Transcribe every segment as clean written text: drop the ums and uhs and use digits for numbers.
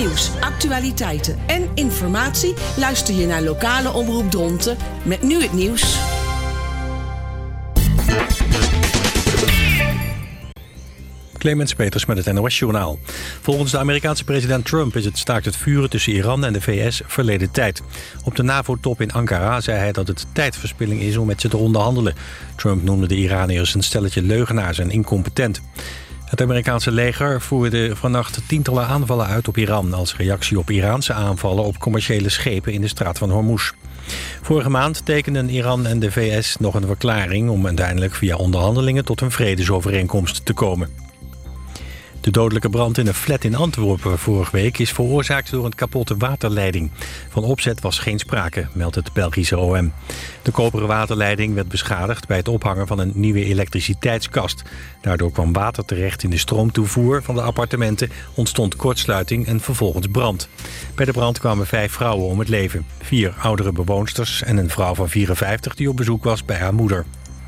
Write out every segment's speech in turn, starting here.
nieuws, actualiteiten en informatie luister je naar lokale omroep Dronten met nu het nieuws. Clemens Peters met het NOS-journaal. Volgens de Amerikaanse president Trump is het staakt het vuren tussen Iran en de VS verleden tijd. Op de NAVO-top in Ankara zei hij dat het tijdverspilling is om met ze te onderhandelen. Trump noemde de Iraniërs een stelletje leugenaars en incompetent. Het Amerikaanse leger voerde vannacht tientallen aanvallen uit op Iran als reactie op Iraanse aanvallen op commerciële schepen in de straat van Hormuz. Vorige maand tekenden Iran en de VS nog een verklaring om uiteindelijk via onderhandelingen tot een vredesovereenkomst te komen. De dodelijke brand in een flat in Antwerpen vorige week is veroorzaakt door een kapotte waterleiding. Van opzet was geen sprake, meldt het Belgische OM. De koperen waterleiding werd beschadigd bij het ophangen van een nieuwe elektriciteitskast. Daardoor kwam water terecht in de stroomtoevoer van de appartementen, ontstond kortsluiting en vervolgens brand. Bij de brand kwamen 5 vrouwen om het leven. 4 oudere bewoonsters en een vrouw van 54 die op bezoek was bij haar moeder.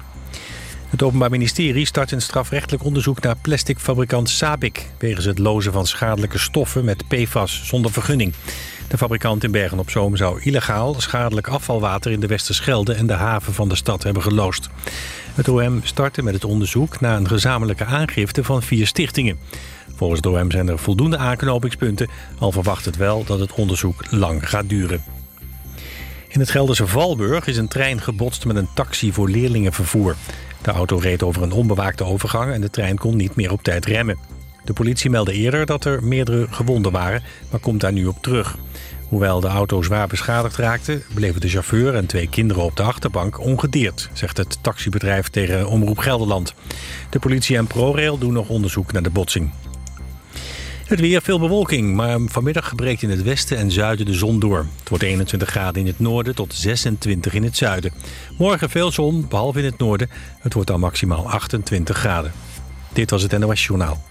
Het Openbaar Ministerie start een strafrechtelijk onderzoek naar plasticfabrikant Sabic wegens het lozen van schadelijke stoffen met PFAS zonder vergunning. De fabrikant in Bergen-op-Zoom zou illegaal schadelijk afvalwater in de Westerschelde en de haven van de stad hebben geloosd. Het OM startte met het onderzoek na een gezamenlijke aangifte van 4 stichtingen. Volgens het OM zijn er voldoende aanknopingspunten, al verwacht het wel dat het onderzoek lang gaat duren. In het Gelderse Valburg is een trein gebotst met een taxi voor leerlingenvervoer. De auto reed over een onbewaakte overgang en de trein kon niet meer op tijd remmen. De politie meldde eerder dat er meerdere gewonden waren, maar komt daar nu op terug. Hoewel de auto zwaar beschadigd raakte, bleven de chauffeur en 2 kinderen op de achterbank ongedeerd, zegt het taxibedrijf tegen Omroep Gelderland. De politie en ProRail doen nog onderzoek naar de botsing. Het weer, veel bewolking, maar vanmiddag breekt in het westen en zuiden de zon door. Het wordt 21 graden in het noorden tot 26 in het zuiden. Morgen veel zon, behalve in het noorden. Het wordt dan maximaal 28 graden. Dit was het NOS Journaal.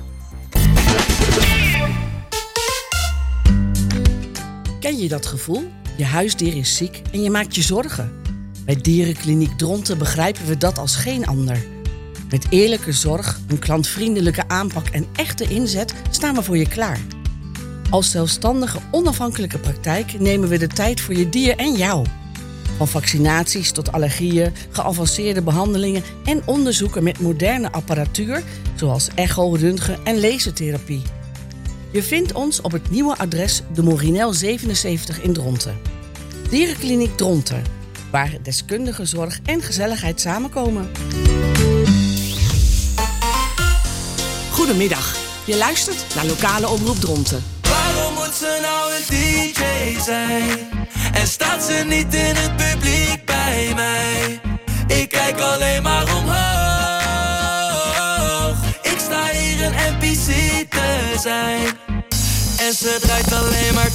Ken je dat gevoel? Je huisdier is ziek en je maakt je zorgen. Bij Dierenkliniek Dronten begrijpen we dat als geen ander. Met eerlijke zorg, een klantvriendelijke aanpak en echte inzet staan we voor je klaar. Als zelfstandige, onafhankelijke praktijk nemen we de tijd voor je dier en jou. Van vaccinaties tot allergieën, geavanceerde behandelingen en onderzoeken met moderne apparatuur, zoals echo, röntgen en lasertherapie. Je vindt ons op het nieuwe adres de Morinel 77 in Dronten. Dierenkliniek Dronten, waar deskundige zorg en gezelligheid samenkomen. Goedemiddag, je luistert naar lokale omroep Dronten. Waarom moet ze nou een DJ zijn? En staat ze niet in het publiek bij mij? Ik kijk alleen maar omhoog. Ik sta hier een NPC te zijn. En ze draait alleen maar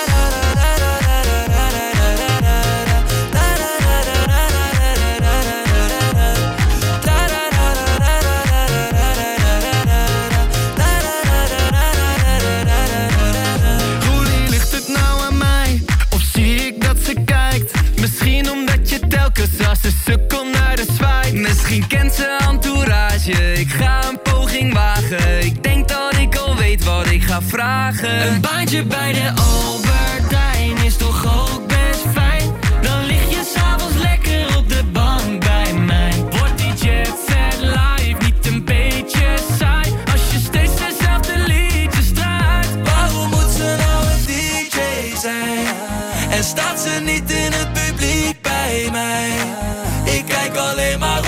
als een sukkel naar de zwaai. Misschien kent ze entourage. Ik ga een poging wagen. Ik denk dat ik al weet wat ik ga vragen. Een baantje bij de Albertijn is toch ook best fijn. Dan lig je s'avonds lekker op de bank bij mij. Wordt die jet set live niet een beetje saai? Als je steeds dezelfde liedjes draait. Waarom moet ze nou een DJ zijn? En staat ze niet in het publiek bij mij? Ik kijk alleen maar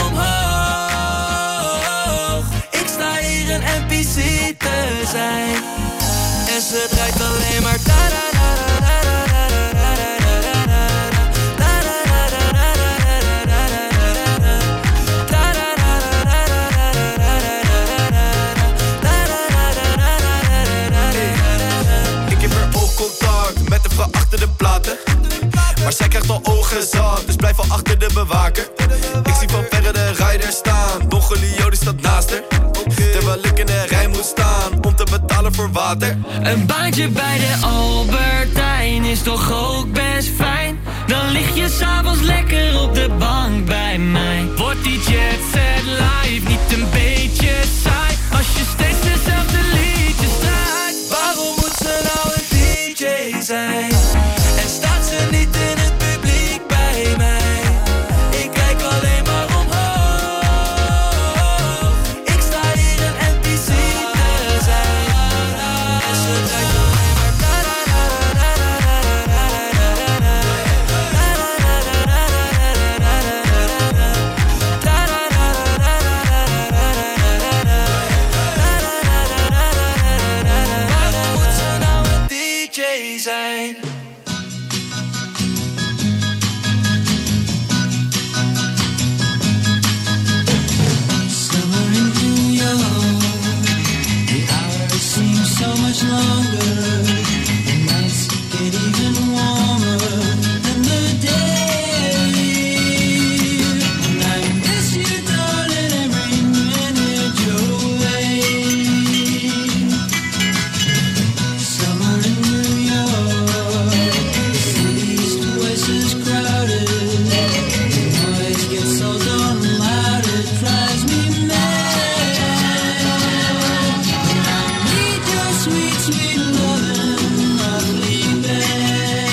omhoog. Ik sta hier een NPC te zijn. En ze draait alleen maar Ik heb er oogcontact met de vrouw achter de platen. Maar zij krijgt al ogen zat, dus blijf al achter de bewaker. Ik zie van verre de rijder staan, Don Julio die staat naast haar. Terwijl ik in de rij moet staan, om te betalen voor water. Een baantje bij de Albertijn is toch ook best fijn. Dan lig je s'avonds lekker op de bank bij mij. Wordt die jet set live niet een beetje saai? Als je steeds dezelfde liedjes draait. Waarom moet ze nou een much longer. The nights get even warmer than the day. And I miss you, darling, every minute you're away. Summer in New York, the city's twice as crowded. The noise gets so darn loud, it drives me mad. And I need your sweet, sweet loving, lovely bed.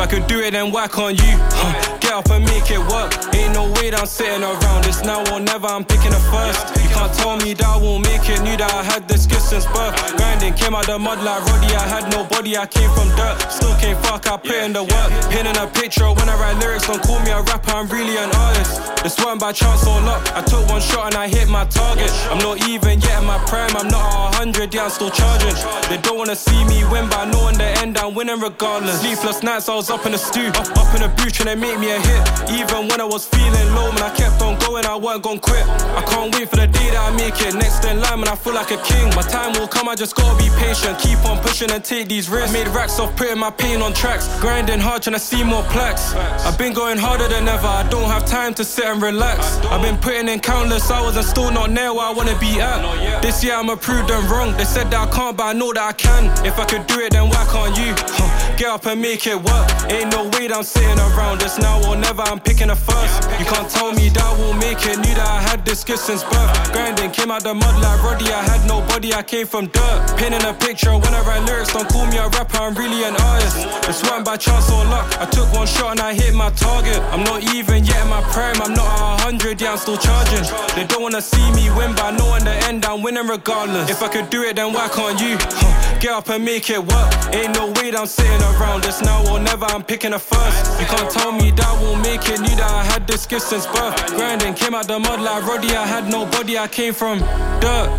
could do it, then why can't you? Get up and make it work. Ain't no way that I'm sitting around. It's now or never, I'm picking a first. You can't tell me that I won't make it. Knew that I had this skill since birth. Grinding, came out the mud like Roddy. I had no body, I came from dirt. Still came fuck, I put in the work. Pinning a picture when I write lyrics. Don't call me a rapper, I'm really an artist. This weren't by chance or luck. I took one shot and I hit my target. I'm not even yet in my prime. I'm not at 100, yeah, I'm still charging. They don't wanna see me win, but I know in the end I'm winning regardless. Sleepless nights, I was up in the stew, up in the booth trying to make me a hit. Even when I was feeling low, man, I kept on going, I weren't gon' quit. I can't wait for the day that I make it. Next in line, man, I feel like a king. My time will come, I just gotta be patient. Keep on pushing and take these risks. Made racks off putting my pain on tracks. Grinding hard, trying to see more plaques. I've been going harder than ever, I don't have time to sit and relax. I've been putting in countless hours and still not near where I wanna be at. This year I'ma prove them wrong. They said that I can't, but I know that I can. If I could do it, then why can't you? Get up and make it work. Ain't no way that I'm sitting around. It's now or never, I'm picking a first. You can't tell me that I won't make it. Knew that I had this gift since birth. Grinding, came out the mud like Roddy. I had no body, I came from dirt. Pinning a picture when I write lyrics. Don't call me a rapper, I'm really an artist. This weren't by chance or luck. I took one shot and I hit my target. I'm not even yet in my prime. I'm not at 100, yeah, I'm still charging. They don't wanna see me win, but I know in the end I'm winning regardless. If I could do it, then why can't you? Get up and make it work. Ain't no way that I'm sitting around. It's now or never, I'm picking a first. You can't tell me that I won't make it. Knew that I had this gift since birth. Grinding, came out the mud like Roddy. I had no body, I came from dirt.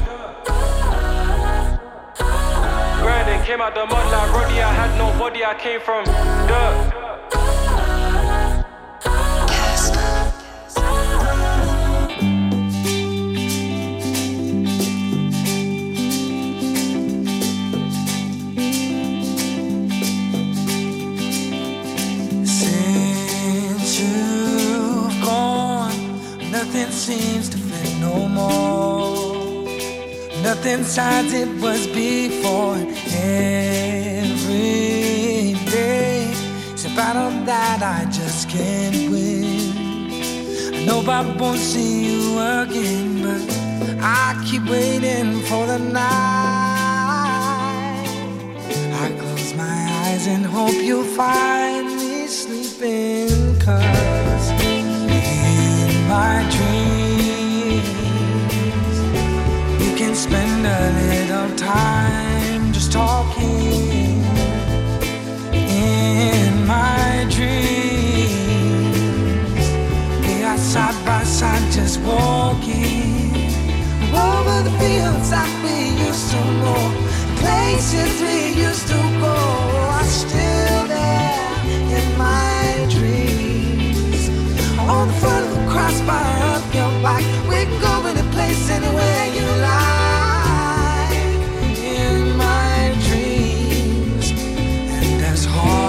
Grinding, came out the mud like Roddy. I had no body, I came from dirt. Nothing seems to fit no more. Nothing signs it was before. Every day it's a battle that I just can't win. I know I won't see you again, but I keep waiting for the night. I close my eyes and hope you'll find me sleeping, 'cause my dreams, we can spend a little time just talking. In my dreams, we are side by side just walking over the fields that we used to know, places we used to go are still there in my dreams. On the front of the crossbar of your bike, we're going to place anywhere you like. In my dreams, and as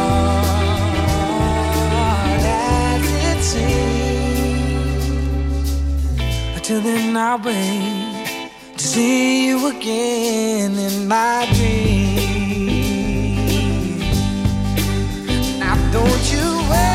hard as it seems, until then I'll wait to see you again in my dreams. Now don't you wait.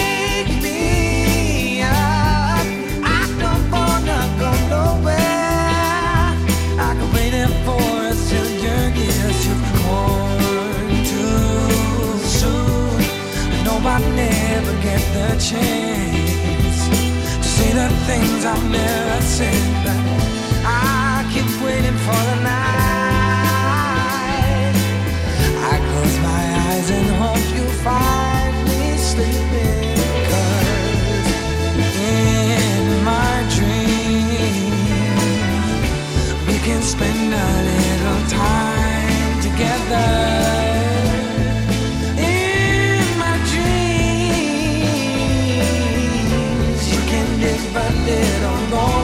I never get the chance to say the things I've never said, but I keep waiting for the night. I close my eyes and hope you find me sleeping, 'cause in my dreams we can spend a little time together. A little more.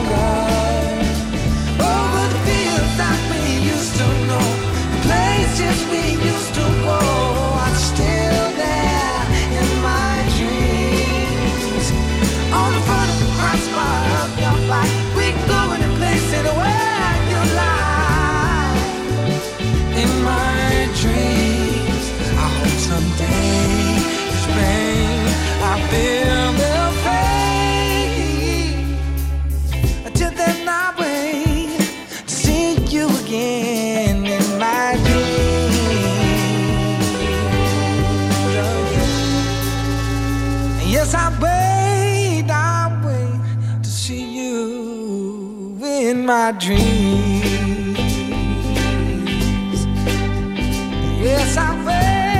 wait to see you in my dreams. Yes, I wait.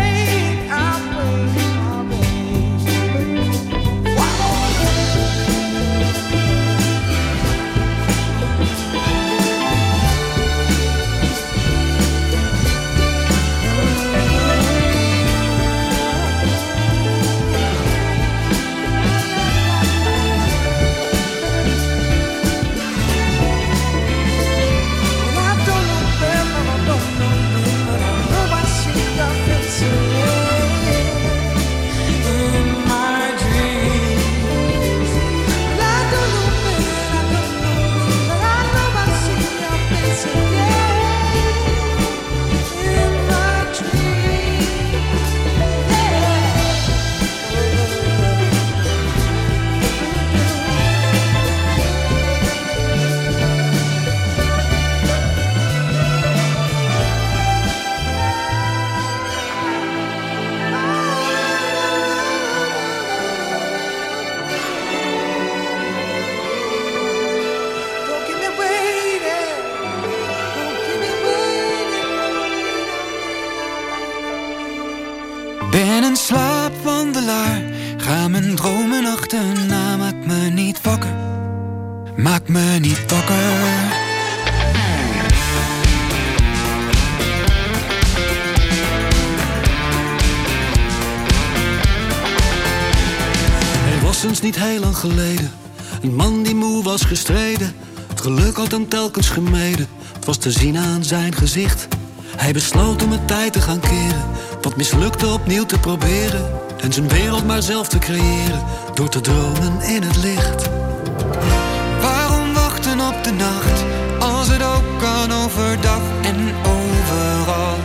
Ben een slaapwandelaar, ga mijn dromen achterna. Maak me niet wakker, maak me niet wakker. Er was eens niet heel lang geleden een man die moe was gestreden. Het geluk had hem telkens gemeden, het was te zien aan zijn gezicht. Hij besloot om het tijd te gaan keren, wat mislukte opnieuw te proberen. En zijn wereld maar zelf te creëren, door te dromen in het licht. Waarom wachten op de nacht, als het ook kan overdag en overal?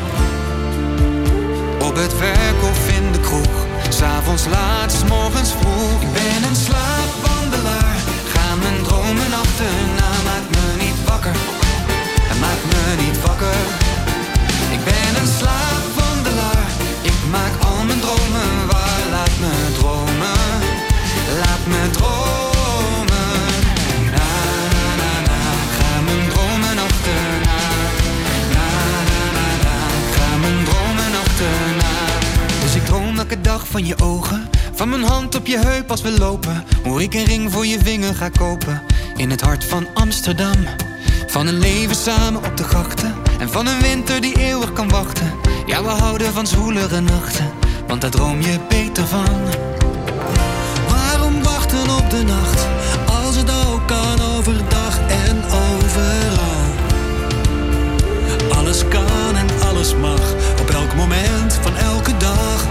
Op het werk of in de kroeg, 's avonds laat, 's morgens vroeg. Ik ben een slaapwandelaar, ga mijn dromen achterna. Maak me niet wakker, maak me niet wakker. Ik ben een slaapwandelaar, ik maak al mijn dromen waar. Laat me dromen, laat me dromen. Na, na, na, na, ga mijn dromen achterna. Na, na, na, na, ga mijn dromen achterna. Dus ik droom elke dag van je ogen, van mijn hand op je heup als we lopen. Hoe ik een ring voor je vinger ga kopen, in het hart van Amsterdam. Van een leven samen op de grachten, en van een winter die eeuwig kan wachten. Ja, we houden van zwoelere nachten, want daar droom je beter van. Waarom wachten op de nacht, als het ook kan overdag en overal? Alles kan en alles mag, op elk moment van elke dag.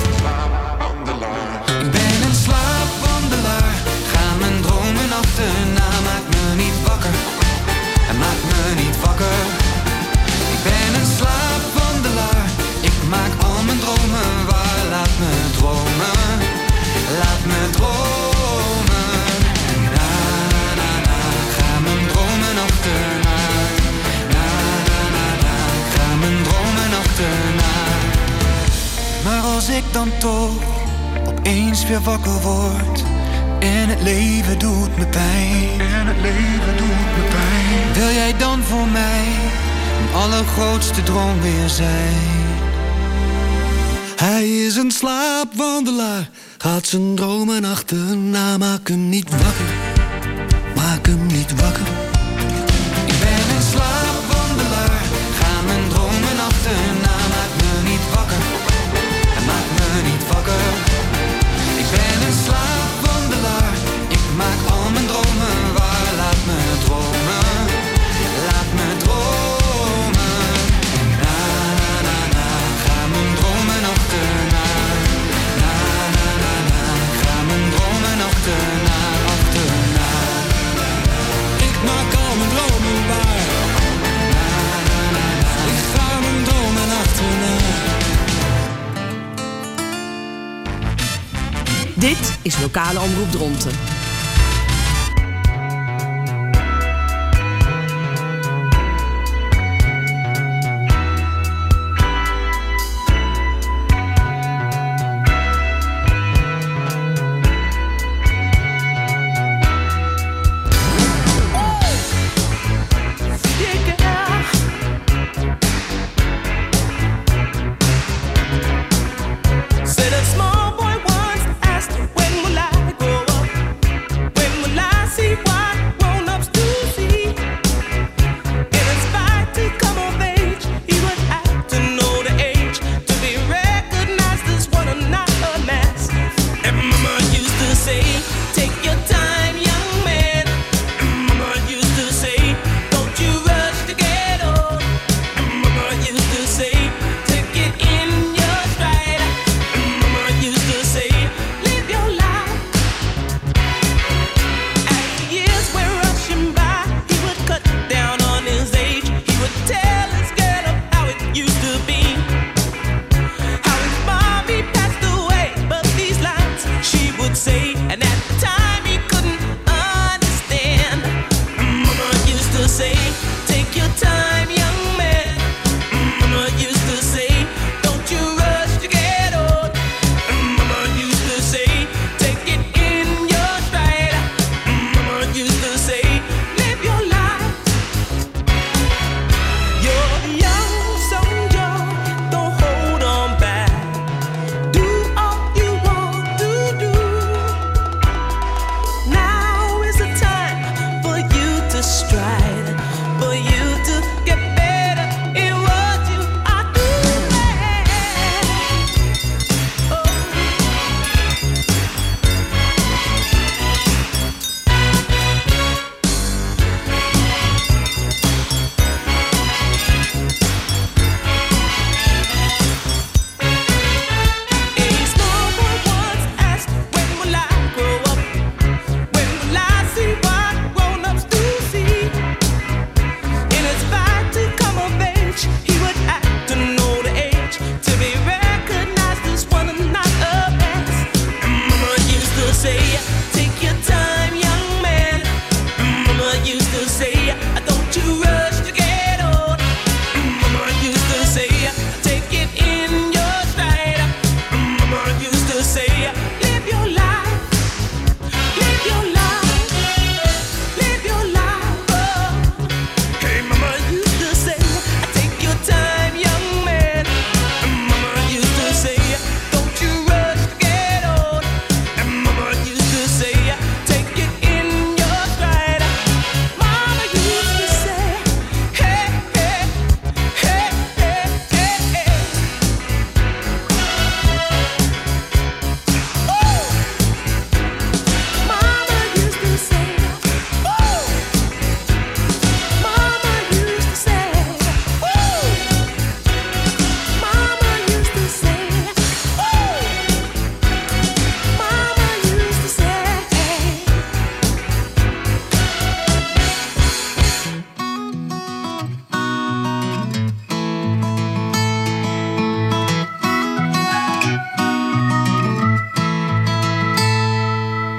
Ik ben een slaapwandelaar, ga mijn dromen achterna. Maak me niet wakker, maak me niet wakker. Ik ben een slaapwandelaar, ik maak al mijn dromen waar. Laat me dromen, laat me dromen. Na, na, na, ga mijn dromen achterna. Na, na, na, na, ga mijn dromen achterna. Maar als ik dan toch opeens weer wakker word en het leven doet me pijn, en het leven doet me pijn, wil jij dan voor mij mijn allergrootste droom weer zijn? Hij is een slaapwandelaar, gaat zijn dromen achterna. Maak hem niet wakker, maak hem niet wakker. Ik ben een slaapwandelaar, ga mijn dromen achterna. Maak me niet wakker, maak me niet wakker. Ik ben een slaapwandelaar, ik maak al mijn dromen waar. Laat me dromen, laat me dromen. Na, na, na, na, ga mijn dromen achterna. Na, na, na, na, ga mijn dromen achterna, achterna. Ik maak al mijn dromen waar. Ik ga mijn dromen achterna. Dit is Lokale Omroep Dronten.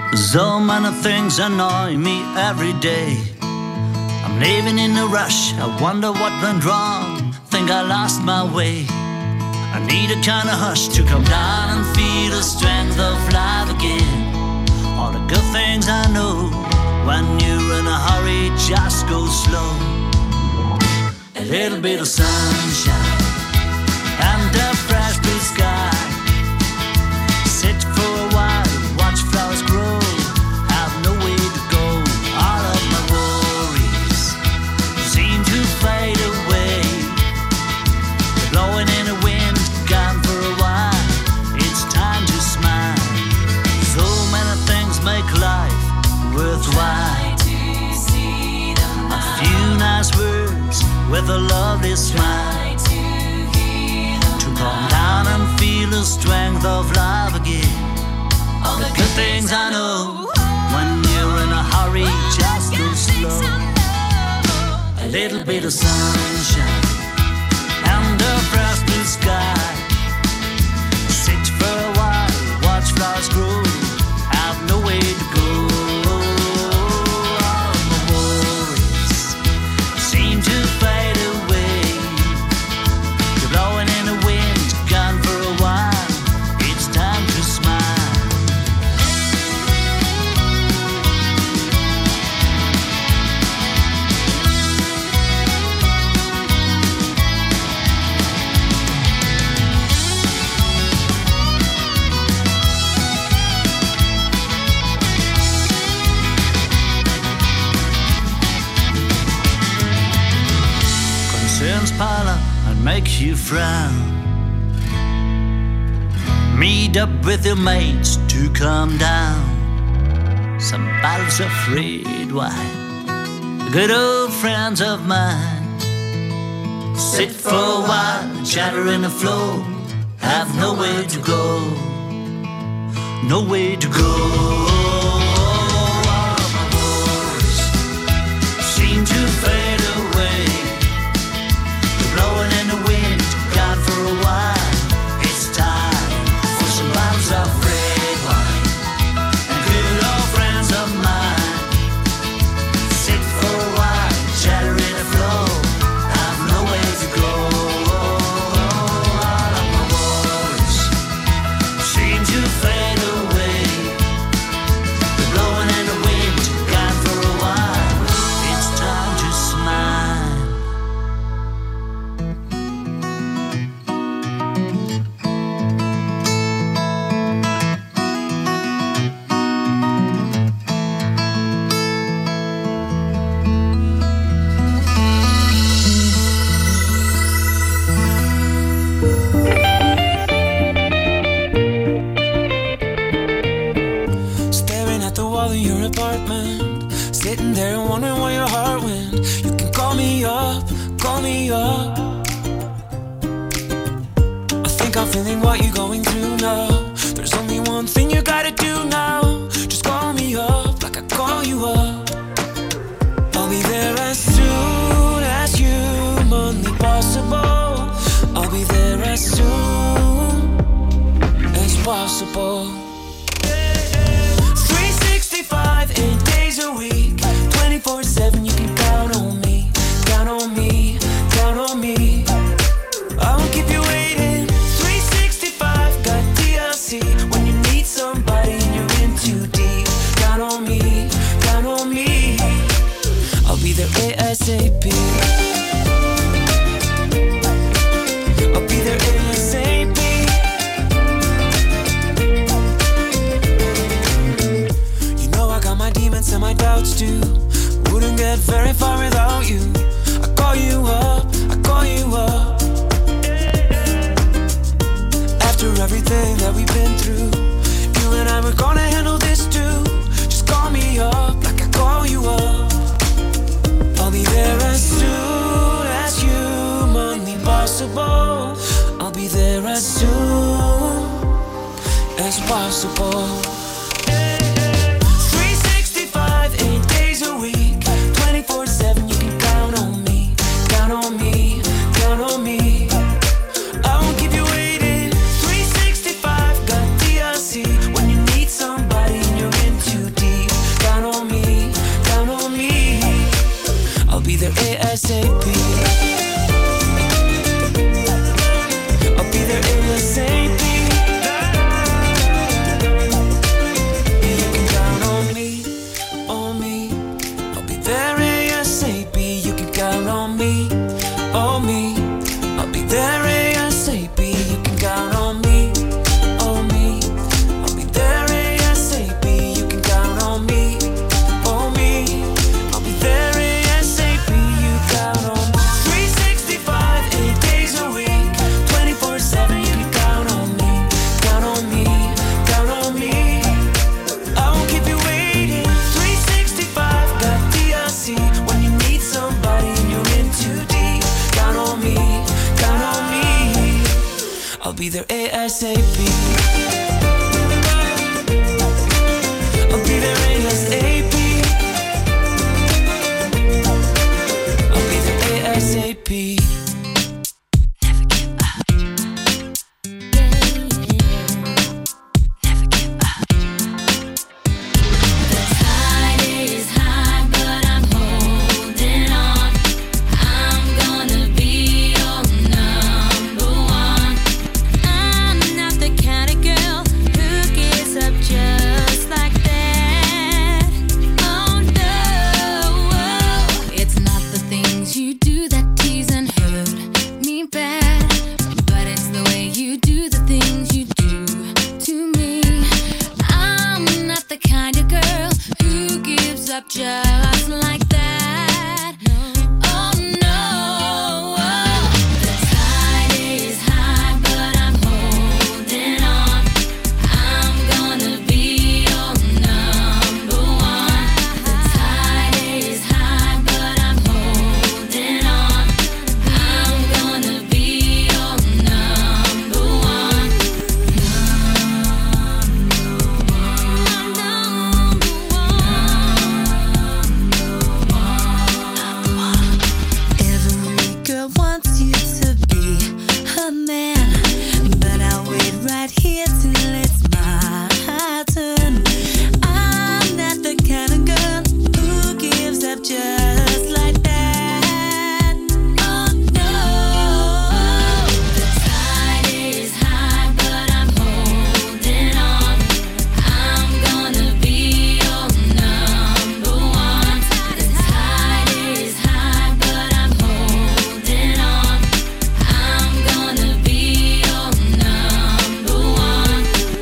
So many things annoy me every day. I'm living in a rush, I wonder what went wrong. Think I lost my way. I need a kind of hush to come down and feel the strength of life again. All the good things I know, when you're in a hurry, just go slow. A little bit of sunshine and a fresh blue sky. Sit for a while, watch flowers grow. Have nowhere to go. All of my worries seem to fade away. They're blowing in the wind, gone for a while. It's time to smile. So many things make life worthwhile. A few nice words with a lovely smile. To calm down and feel the strength of life again. All the good things I know, when you're in a hurry, just go slow. A little bit of sunshine and a fresh blue sky. Sit for a while, watch flowers grow. Have nowhere to go. All of my worries seem to fade away. You're blowing in the wind, gone for a while. It's time to smile. Concerns pile up and make you frown. Meet up with your mates to calm down. Some bottles of red wine, good old friends of mine. Sit for a while, chatter in the flow. Have nowhere to go, nowhere to go. All of my worries seem to fade away. They're blowing in the wind, gone for a while. It's time for some bottles of red wine and good old friends of mine. Sit for a while, chatter in the flow. Have nowhere to go. All of my worries seem to fade away. They're blowing in the wind, gone for a while. It's time to smile. Staring at the wall in your apartment, sitting there and wondering where your heart went. You can call me up, call me up. I think I'm feeling what you're going through now. There's only one thing you gotta do now. Just call me up like I call you up. I'll be there as soon as humanly possible. I'll be there as soon as possible. 365, 8 days a week, 24/7, you can count on me, count on me, count on me. I won't keep you waiting. 365, got DLC, when you need somebody and you're in too deep. Count on me, count on me. I'll be there ASAP. I'll be there ASAP. You know I got my demons and my doubts too. Wouldn't get very far without you. I call you up, I call you up. After everything that we've been through, you and I were gonna handle this too. Just call me up like I call you up. I'll be there as soon as humanly possible. I'll be there as soon as possible. 365, 8 days a week, 24/7, you can count on me, count on me, count on me. I won't keep you waiting. 365, got DLC, when you need somebody and you're in too be there ASAP. I'll be there ASAP. I'll be there ASAP. Just like that. Oh no, the tide is high, but I'm holding on. I'm gonna be your number one. The tide is high, but I'm holding on. I'm gonna be your number one. Wants you to be her man, but I'll wait right here till it's my turn. I'm not the kind of girl who gives up just like that. Oh no, the tide is high, but I'm holding on. I'm gonna be your number one. The tide is high, but I'm holding on. I'm gonna be your number one.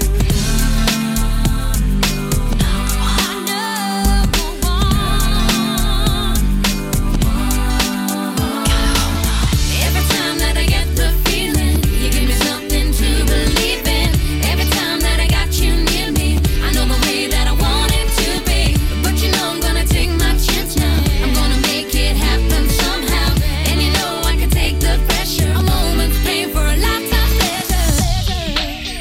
Every time that I get the feeling, you give me something to believe in. Every time that I got you near me, I know the way that I want it to be. But you know I'm gonna take my chance now. I'm gonna make it happen somehow. And you know I can take the pressure. A moment's pain for a lifetime pleasure.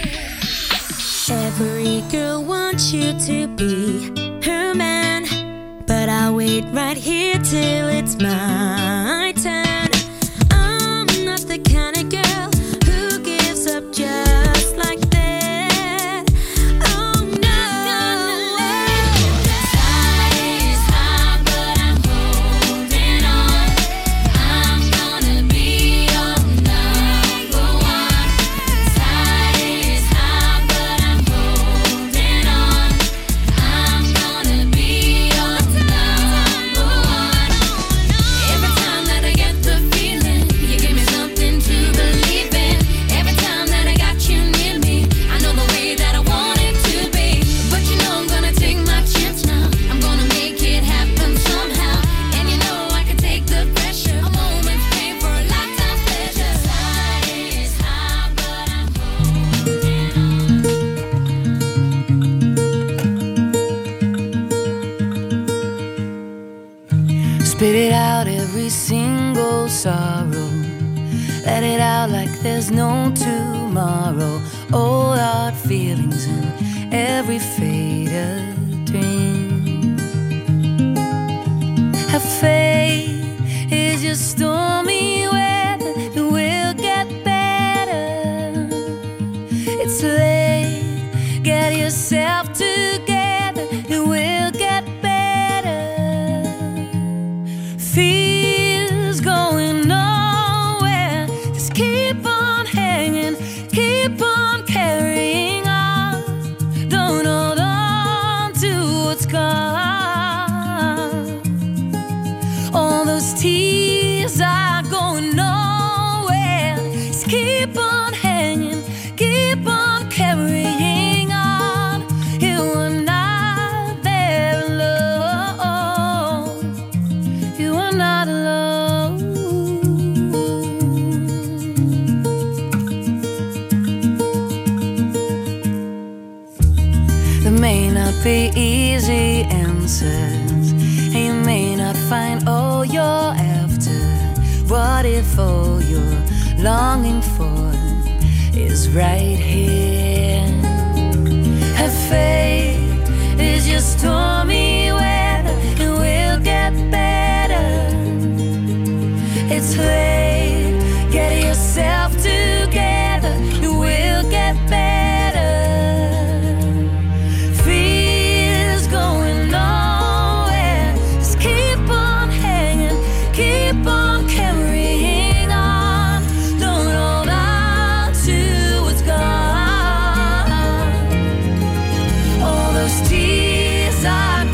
Every girl wants you to be her man, but I'll wait right here till it's my turn. I'm not the kind of girl who gives up just like that. Oh no, the tide is high, but I'm holding on. I'm gonna be your number one. Tide is high, but I'm holding on. I'm gonna be your number one. Every time that I get the feeling, you give me something to believe in. Every time that I got you near me, I know the way that I want it to be. But you know I'm gonna take my chance now. I'm gonna make it happen somehow. And you know I can take the pressure. A moment's pain for a lifetime pleasure. Tide is high, but I'm holding on. Spit it out, every single sorrow. Let it out like there's no tomorrow. Old hard feelings in every faded dream. Have faith is your stormy weather. It will get better. It's late, get yourself together. It will get better. Fears going nowhere. Just keep on hanging, keep on carrying on. Don't hold on to what's gone. All those tears are going nowhere. Just keep on hanging, keep on carrying on. You are not there alone. You are not alone. There may not be easy answers, and you may not find all you're after. What if all you're longing for is right here. Have faith is your stormy weather. It will get better. It's late, get yourself together. It will get better. Fear's going nowhere. Just keep on hanging, keep on carrying on. Don't hold on to what's gone. All those tears are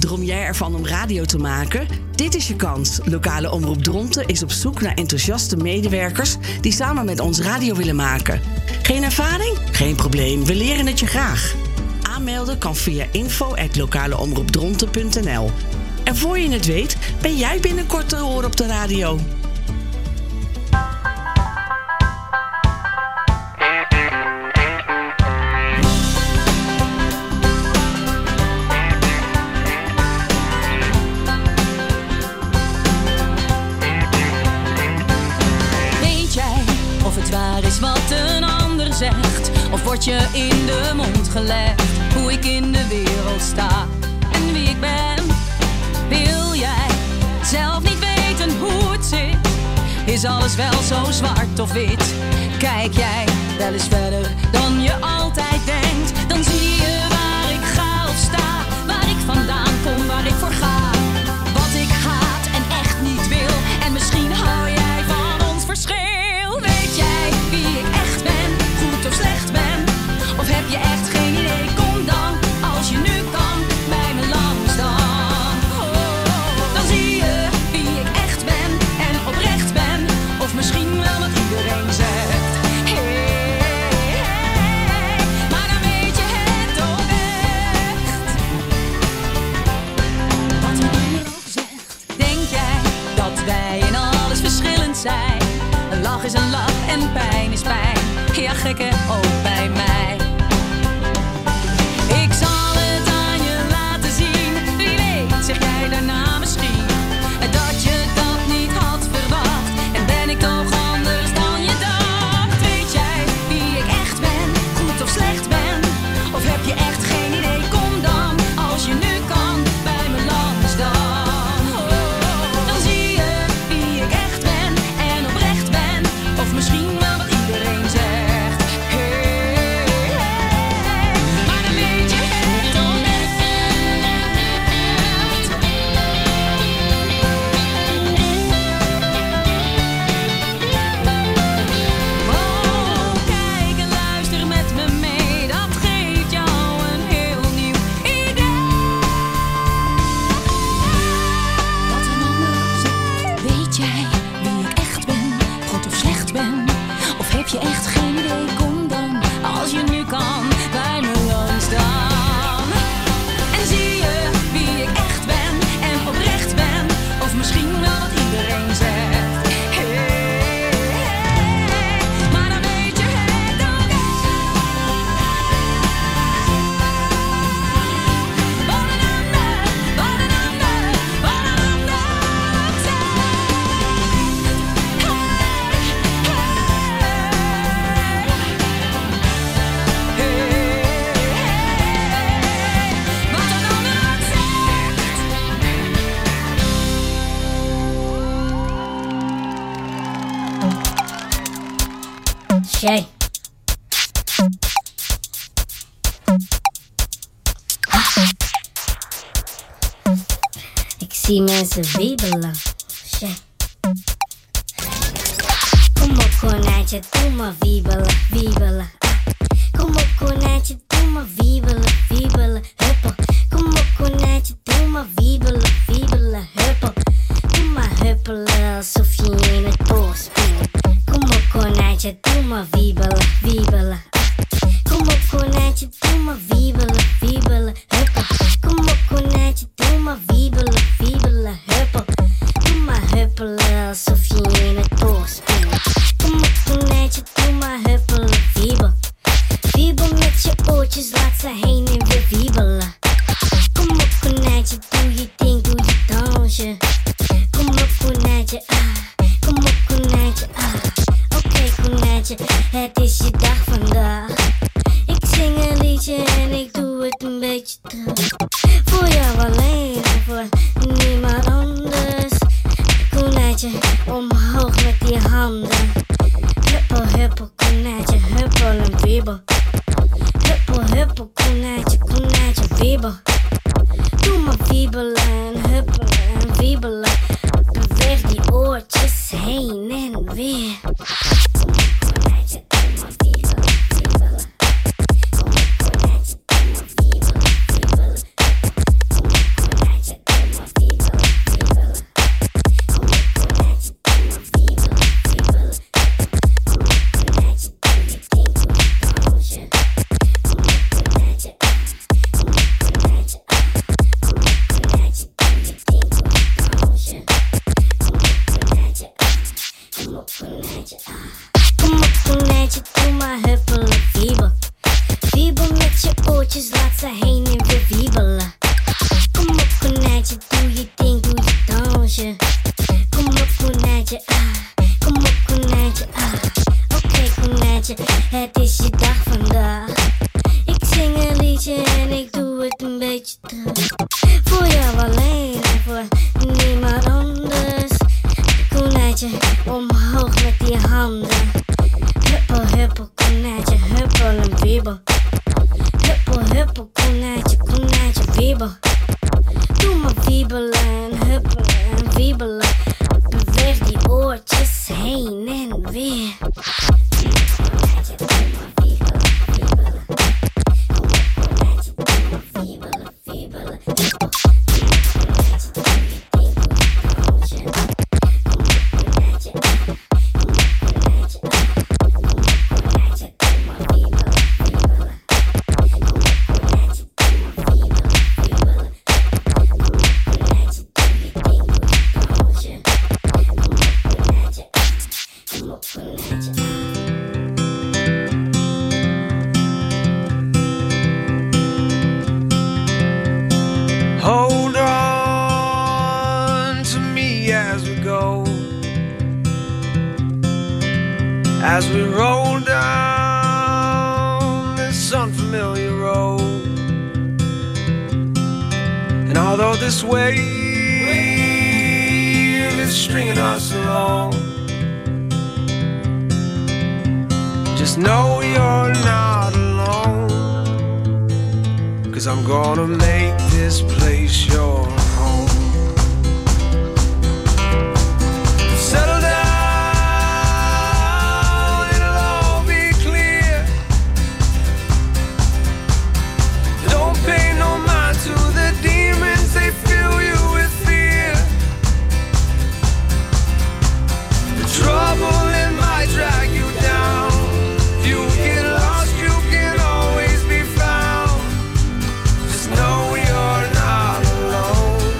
Droom jij ervan om radio te maken? Dit is je kans. Lokale Omroep Dronten is op zoek naar enthousiaste medewerkers die samen met ons radio willen maken. Geen ervaring? Geen probleem, we leren het je graag. Aanmelden kan via info@lokaleomroepdronten.nl. En voor je het weet, ben jij binnenkort te horen op de radio. Is wat een ander zegt, of word je in de mond gelegd hoe ik in de wereld sta en wie ik ben? Wil jij zelf niet weten hoe het zit? Is alles wel zo zwart of wit? Kijk jij wel eens verder dan je altijd denkt? Dan zie je waar ik ga of sta, waar ik vandaan kom, waar ik voor ga. Wat ik haat en echt niet wil, en misschien hou jij van ons verschil. Weet jij wie ik echt ben, goed of slecht ben? Of heb je echt geen idee? Kom dan, als je nu kan, bij me langs dan. Dan zie je wie ik echt ben en oprecht ben. Of misschien wel wat iedereen zegt. Maar dan weet je het ook echt. Wat een ander ook zegt. Denk jij dat wij in alles verschillend zijn? Een lach is een lach en pijn is pijn. Ja, gekke ook bij mij. Ik zal het aan je laten zien. Wie weet, zeg jij daarna misschien dat je dat niet had verwacht. En ben ik toch anders dan je dacht? Weet jij wie ik echt ben, goed of slecht ben? Of heb je echt geen idee? Kom dan, als je nu kan, bij me langs dan. Dan zie je wie ik echt ben en oprecht ben. Of misschien wel wat iedereen zegt. Maar dan weet je het ook echt. Oh, kijk en luister met me mee. Dat geeft jou een heel nieuw idee. Wat een ander zegt. Weet jij wie ik echt ben, goed of slecht ben? Of heb je echt geen idee? Kom dan, als je nu kan, bij me langs dan. En zie je wie ik echt ben en oprecht ben? Of misschien wel wat iedereen zegt. Maar dan weet je het ook echt. Wat een ander zegt. Jij. Ik zie mensen wiebelen. Jij. Kom op konijntje, doe maar wiebelen, wiebelen. Kom op konijntje, doe maar wiebelen, wiebelen, huppel. Kom op konijntje, doe maar wiebelen, wiebelen, huppel. Doe maar huppelen alsof je in het bos bent. Kom op konijntje, doe maar wiebelen, wiebelen. Kom op konijntje, doe maar wiebelen, wiebelen, huppel. Kom op konijntje, doe maar wiebelen, wiebelen, huppel. Doe maar huppelen alsof je in het bos bent. Kom op konijntje, doe maar huppelen, wiebel. Wiebel met je oortjes, laat ze heen en weer wiebelen. Kom op konijntje, doe je ding, doe je dansje. Kom op konijntje, kom op konijntje, Oké konijntje, het is je dag vandaag. Ik zing een liedje en ik doe het een beetje terug. Voor jou alleen en voor niemand anders. Konijntje, omhoog met die handen. Huppel, huppel, konijntje, huppel en wiebel. Huppel, huppel, konijntje, konijntje, wiebel. Doe maar wiebelen en huppelen en wiebelen. Beweeg die oortjes heen en weer. Konijntje, doe maar wiebelen, wiebelen. Konijntje, doe maar wiebelen, wiebelen. terug. Voor jou alleen en voor niemand anders. Konijntje omhoog met die handen. Huppel, huppel, konijntje, huppel en wiebel. Huppel, huppel, konijntje, konijntje, wiebel. Doe maar wiebelen en huppelen en wiebelen. Beweeg die oortjes heen en weer. Konijntje, doe maar wiebelen, wiebelen. Konijntje, doe maar wiebelen, wiebelen. Hold on to me as we go, as we roll down this unfamiliar road. And although this wave is stringing us along, just know you're not alone. 'Cause I'm gonna make this place your home. Settle down, it'll all be clear. Don't pay no mind to the demons, they fill you with fear. The trouble it might drag you down. You get lost, you can always be found. Just know you're not alone.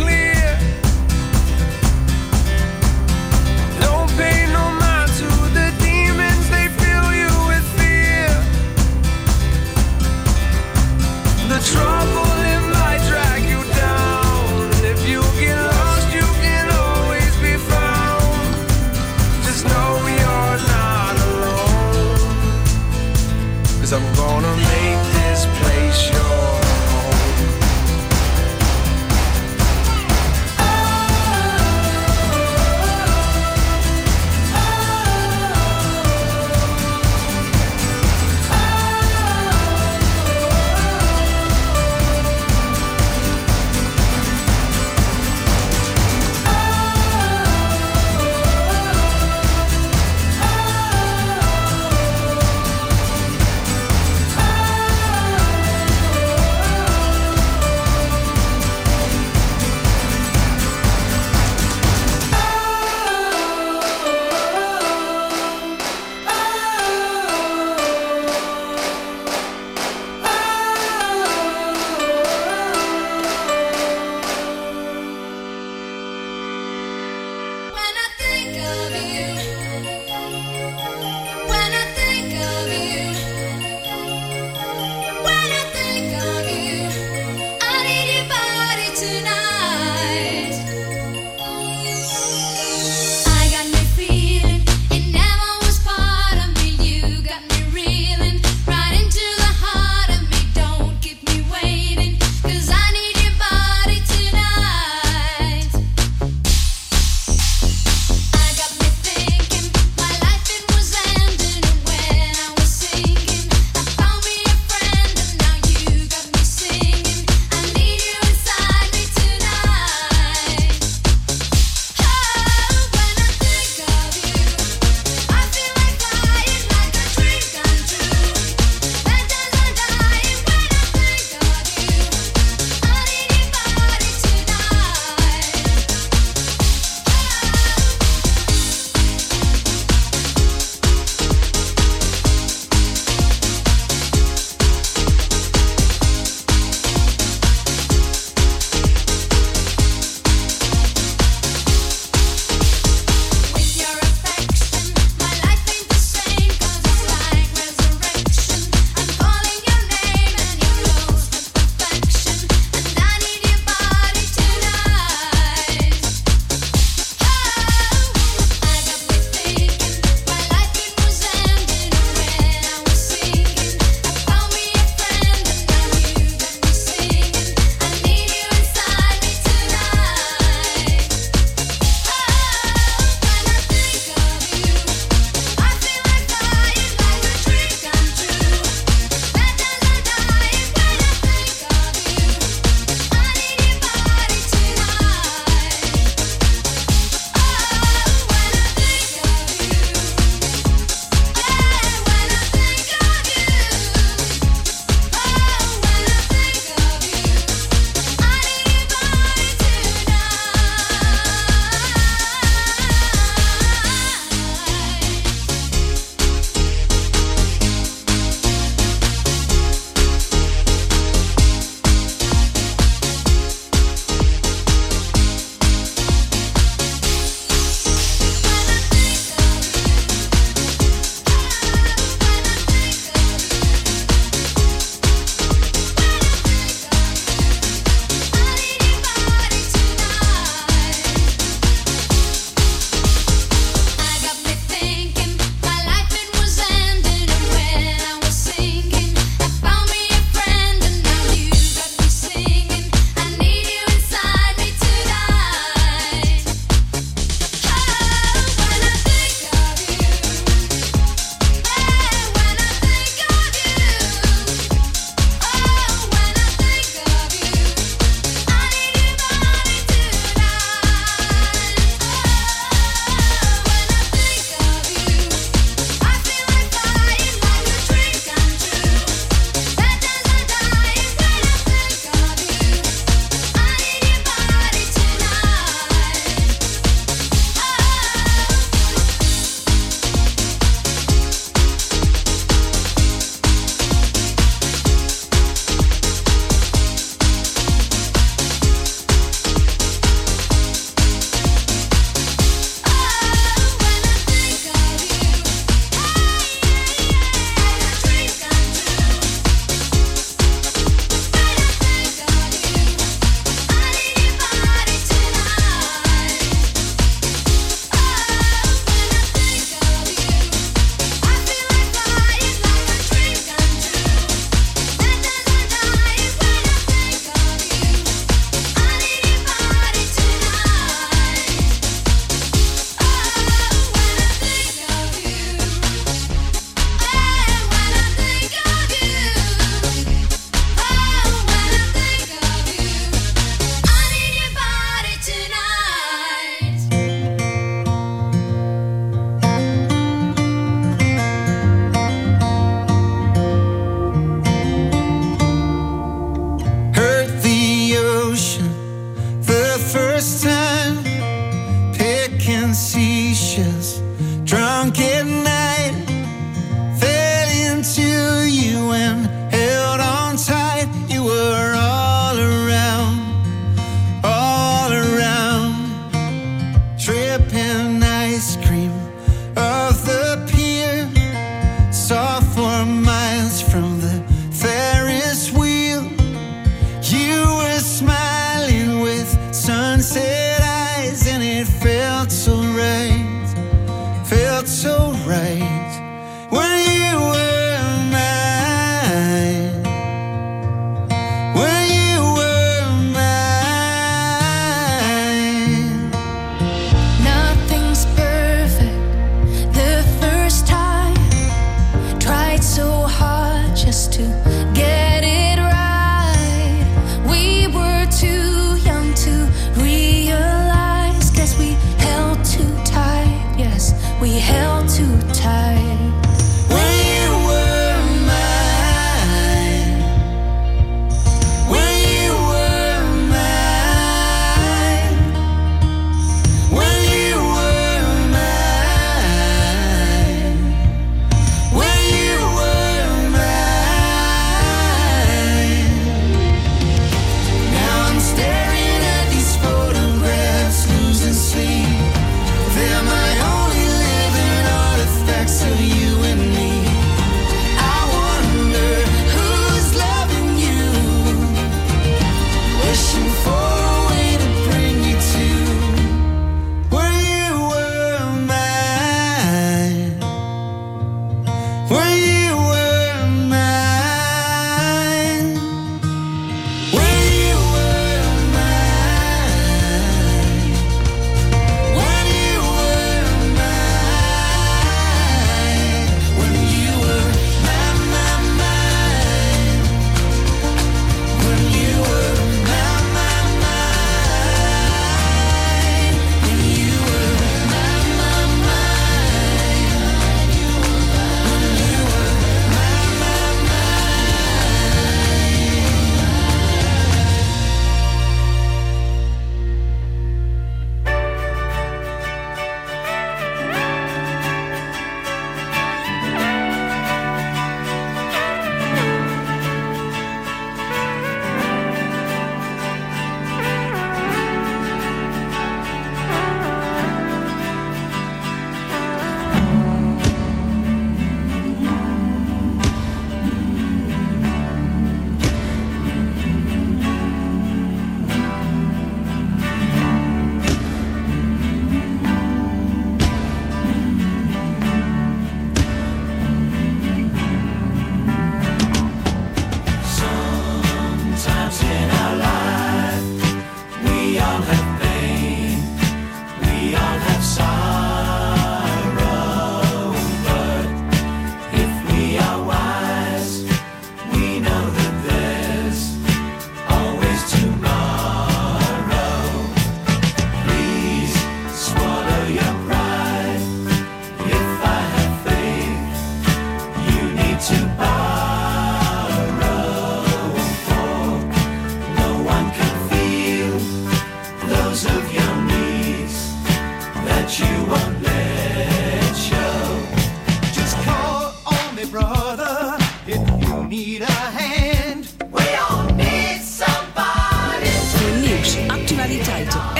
feiten